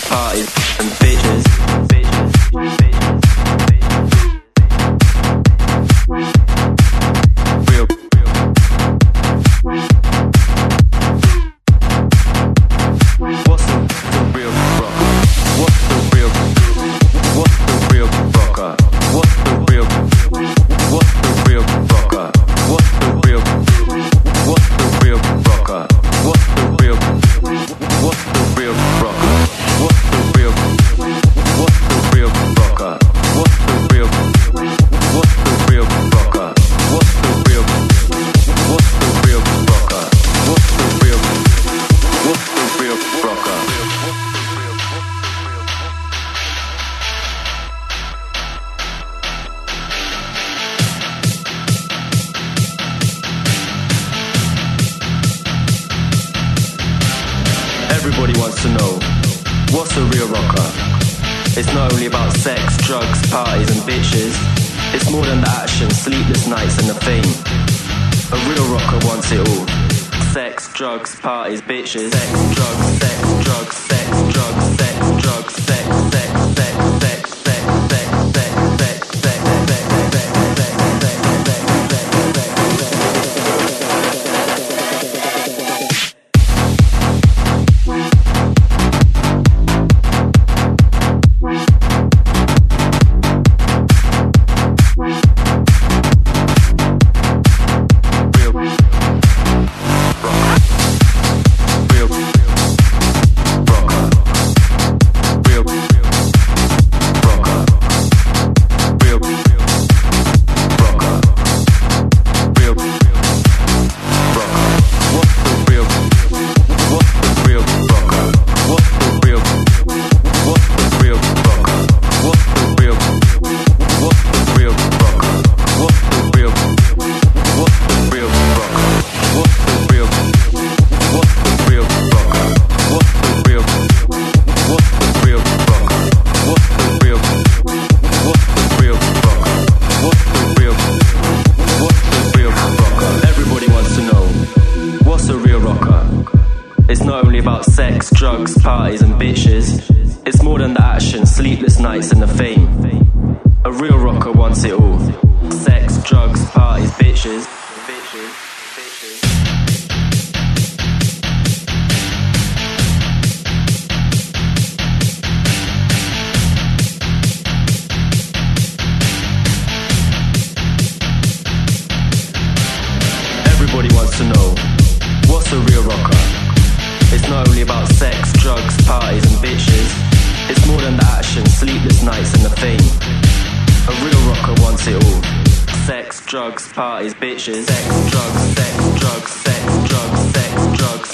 parties, and bitches. Real. What's the real rocker? What's the real rocker? What's the real rocker? What's the real rocker? What's the real rocker? What's the real rocker? What's the real rocker? What's the real rocker? What's the real rocker? Everybody wants to know, what's a real rocker? It's not only about sex, drugs, parties and bitches. It's more than the action, sleepless nights and the fame. A real rocker wants it all. Sex, drugs, parties, bitches. Sex, drugs, sex, drugs, sex, drugs, sex, drugs, sex, sex, sex, sex, sex, sex, sex, sex, sex, drugs, parties, bitches. Sex, drugs, sex, drugs, sex, drugs, sex, drugs.